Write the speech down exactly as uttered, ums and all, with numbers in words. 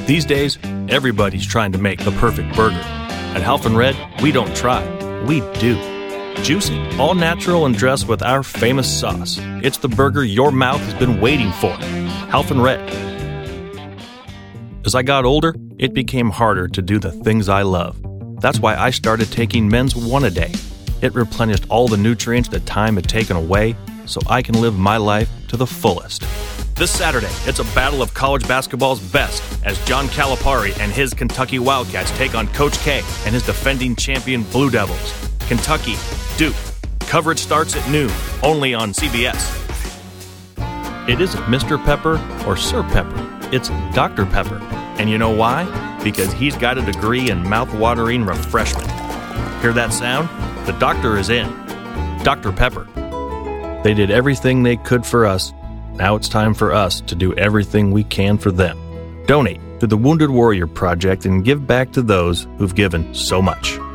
These days, everybody's trying to make the perfect burger. At Half and Red, we don't try, we do. Juicy, all natural and dressed with our famous sauce. It's the burger your mouth has been waiting for. Half and Red. As I got older, it became harder to do the things I love. That's why I started taking Men's One a Day. It replenished all the nutrients that time had taken away, so I can live my life to the fullest. This Saturday, it's a battle of college basketball's best as John Calipari and his Kentucky Wildcats take on Coach K and his defending champion Blue Devils. Kentucky, Duke. Coverage starts at noon, only on C B S. It isn't Mister Pepper or Sir Pepper. It's Doctor Pepper. And you know why? Because he's got a degree in mouth-watering refreshment. Hear that sound? The doctor is in. Doctor Pepper. They did everything they could for us. Now it's time for us to do everything we can for them. Donate to the Wounded Warrior Project and give back to those who've given so much.